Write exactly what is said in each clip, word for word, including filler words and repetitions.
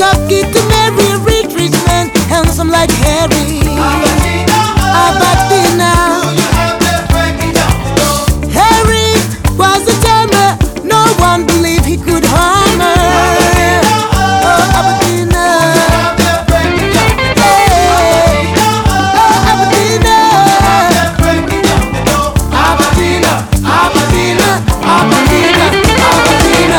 top key to marry a rich, rich man, handsome like Harry. Albertina, Harry was a charmer, no one believed he could harm her. Oh, Albertina, hey, oh, Albertina, Albertina, Albertina, Albertina, Albertina.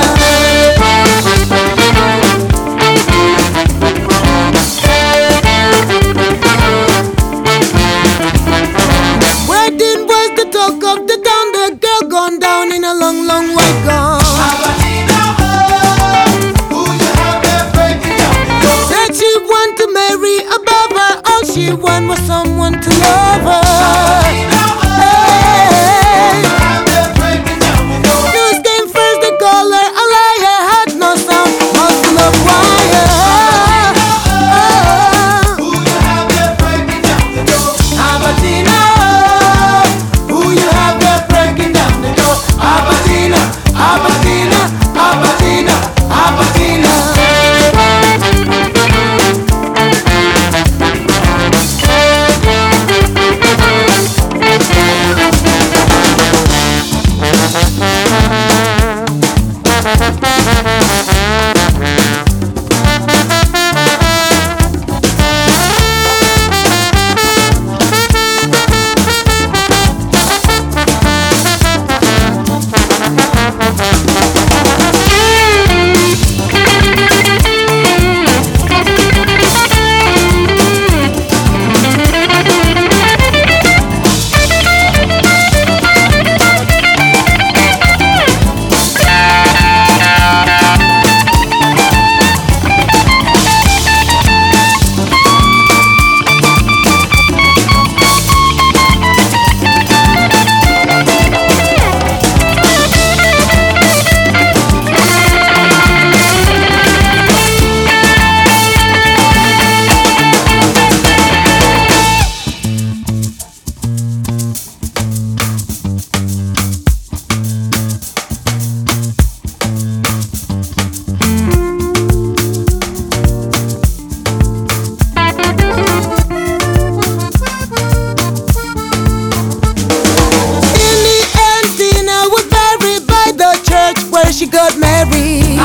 Wedding was the talk of the town, the girl gone down in a long, long white gown. Said she want to marry above her, all she want was someone to love her. Hey. News came first, they call her a liar, had no sound, muscle of wire. Oh. Albertina, who you have there breaking down the door? Albertina, Albertina, Albertina, Albertina. She got married.